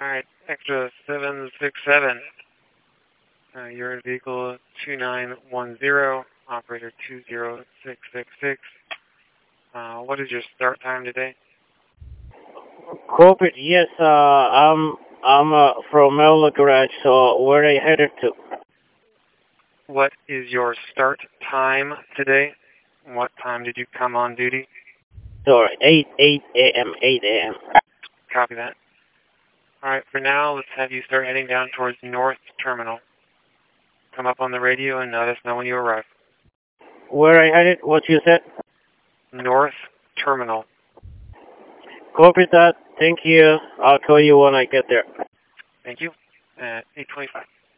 Alright, extra 767. You're in vehicle 2910, operator 20666. What is your start time today? Corporate, yes, I'm from Melbourne Garage, so where are you headed to? What is your start time today? What time did you come on duty? Sorry, 8 a.m., 8 a.m. Copy that. Alright, for now, let's have you start heading down towards North Terminal. Come up on the radio and let us know when you arrive. Where are you headed? What you said? North Terminal. Copy that. Thank you. I'll call you when I get there. Thank you. At 8:25.